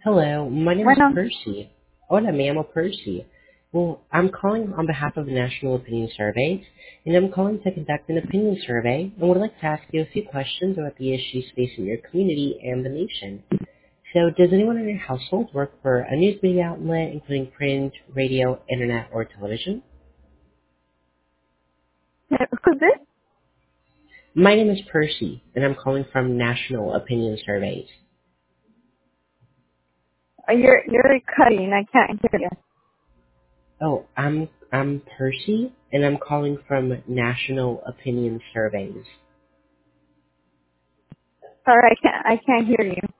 Hello, my name is Bueno, Percy. Hola, me llamo Percy. Well, I'm calling on behalf of the National Opinion Survey, and I'm calling to conduct an opinion survey and would like to ask you a few questions about the issues facing your community and the nation. So, does anyone in your household work for a news media outlet, including print, radio, internet, or television? who's this? My name is Percy, and I'm calling from National Opinion Surveys. You're cutting. I can't hear you. Oh, I'm Percy, and I'm calling from National Opinion Surveys. Sorry, I can't hear you.